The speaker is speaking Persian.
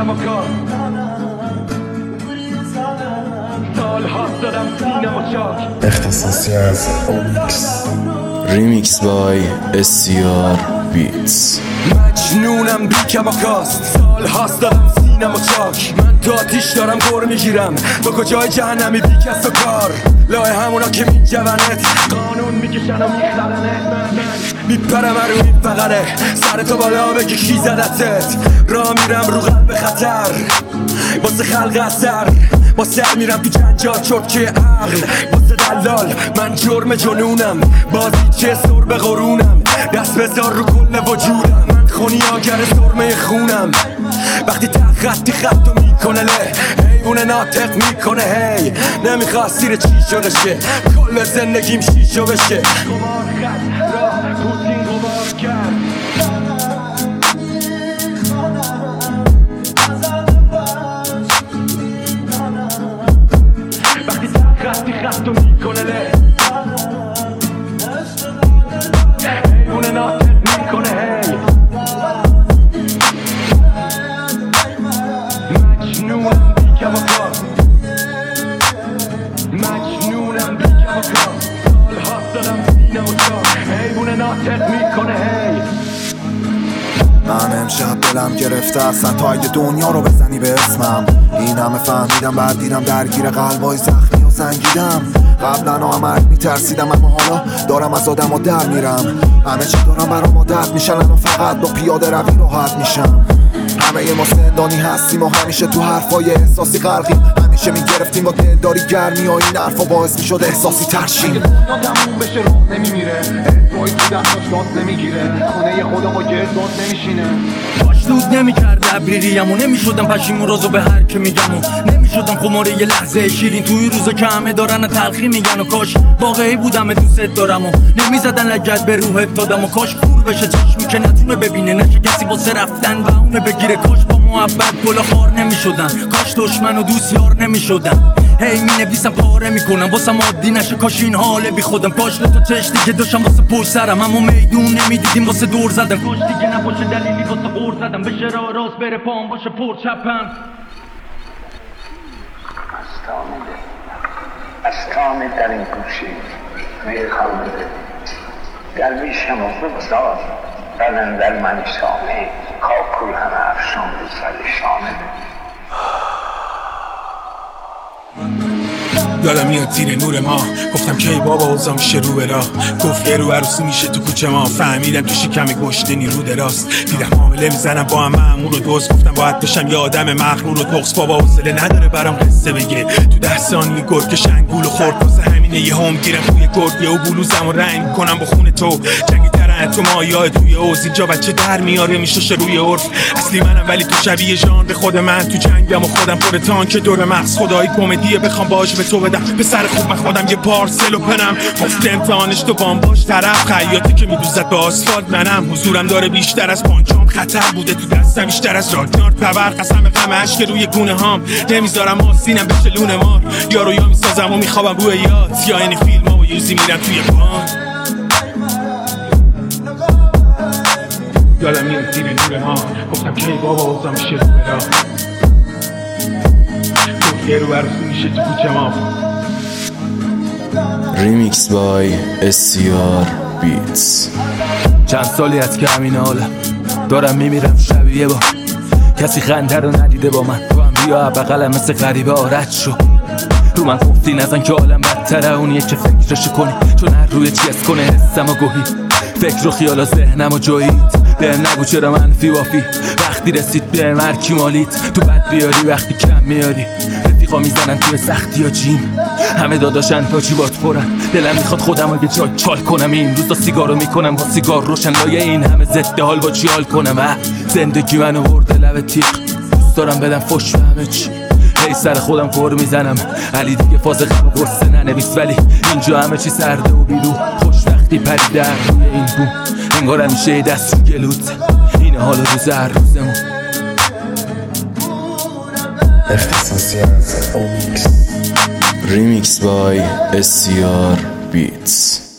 بیکم و کار سال هاست دادم سینم و چاک اختصاصی از اومیکس ریمیکس بای SCR بیتس. مجنونم بیکم و کاست سال هاست دادم سینم و چاک من تو آتیش دارم گر میگیرم تو کجای جهنمی بیکست و کار لای همونا که میجونت قانون میکشن و میخلنت میپرم رو این فقره سر تو بالا بگی کی زدتت راه میرم رو قلب خطر واسه خلق اثر با سر میرم تو جنجال چرتکه عقل واسه دلال من جرم جنونم بازی چه سر به قرونم دست بذار رو کل وجودم من خونی آگر سرمه خونم وقتی خطی خطو میکنه له حیوان ناطق میکنه هی نمیخواست سیر چی شده شه کل زندگیم شیشو بشه قمار خط راه پوتین قمار کرد وقتی خطی خطو میکنه له حیوان ناطق میکنه هی مجنونم بیکم و کار مجنونم بیکم و کار سال هاست دادم سینم و چاک حیوان ناطق میکنه هی من امشب دلم گرفته اصلا تا اگه دنیا رو بزنی به اسمم این همه فهمیدم بعد دیدم درگیر قلبای زخمی و سنگیدم قبلا آمد میترسیدم اما حالا دارم از آدم ها در میرم همه چی دارم برام عادت میشن الان فقط با پیاده روی راحت میشم همه ما زندانی هستیم و همیشه تو حرفای احساسی غرقیم همیشه میگرفتیم با دلداری گرمی و این حرفا باعث میشد احساسی ترشیم تموم بشه راه نمیمیره توی تو دستاش داد نمیگیره خونه خودم با گرد داد نمیشینه باش دود نمیکرد ابریریم و نمیشدم پشیمون رازو به هر که میگم و نمیشدم خماره یه لحظه شیرین توی روزا که همه دارن تلخی میگن و کاش واقعی بودم دوست دارم و نمیزدن لگد به روحت دادم و کاش کور بشه چشمی که نتونه ببینه نشه کسی واسه رفتن بهونه بگیره کاش با محبت گل خار نمیشدن کاش دشمن و دوست یار نمیشدن هی مینویسم پاره میکنم واسم عادی نشه کاش این حاله بی خودم کاش تو چشتی که داشتم واسه پشت سرم اما میدون نمیدیدیم واسه دور زدم کاش دیگه نباشه دلیلی واسه غور زدم بشه راه راست بره پام باشه پر چپم استامه در این گوشه میخوانده درویشم و بگذار بدن در من شامه کاکل همه افشان به سر شامه یادم میاد زیر نور ما گفتم کی بابا اوضاع میشه رو به راه گفت یه رو عروسی میشه تو کوچه ما فهمیدم تو شکم گشتنی رو دراست دیدم حامله میزنم با هم مأمور و دوست گفتم باید بشم یه آدم مغرور و تقص بابا حوصله نداره برام قصه بگه تو 10 ثانیه گرگ شنگول و خورد واسه همینه یه هم گیرم توی گرگه و بلوزم و رنگ کنم با خون تو جنگی ترن تو مایه توی اوز اینجا بچه در میاره میشه روی عرف اصلی منم ولی تو شبیه ژانر خود من تو جنگم و خودم پر تانک دور مغز خدایی کمدیه بخوام باش به تو بدم به سر خوب من خودم یه پارسل و پنم گفت امتحانش تو بام باش طرف خیاطی که میدوزد به آسفالت منم حضورم داره بیشتر از پانچام خطر بوده تو دستم بیشتر از راگنار پبر قسم غم عشق روی گونه هام نمیذارم آسینم بشه لونه مار یارو یا میسازم و میخوابم روی یاد یا یعنی فیلم ها و یوزی میرم توی پان یادم میاد زیر نور ما گفتم کی بابا اوضاع میشه رو به راه گفت یه رو عروسی میشه تو کوچه ما ریمیکس بای SCR بیتس. چند سالی از که همین حالم دارم میمیرم شبیه با کسی خنده رو ندیده با من تو هم بیا بغلم مثل غریبه رد شو رو من گفتی نزن که عالم بدتره اونیه که فکرشو کنی چون هر روی چیز کنه حسم و گوهی فکر و خیال و ذهنم و جایید بهم نگو چرا منفی وافی وقتی رسید بهم هر کی مالید تو بد بیاری وقتی کم میاری رفیقا میزنن توی سختی یا جیم همه داداشن تا چی بات پرن دلم میخواد خودم رو یه جای چال کنم این روزا سیگارو میکنم با سیگار روشن لایه این همه ضد حال با چی حال کنم زندگی منو برده لب تیغ دوست دارم بدم فش به همه چی هی سر خودم کور میزنم علی دیگه فاز غم و غصه ننویس ولی اینجا همه چی سرده و بیرو خوشبختی پریده روی این بوم انگار همیشه دست رو گلوت اینه حال روز هر روزمون اختصاصی از اومیکس ریمیکس بای SCR بیتس.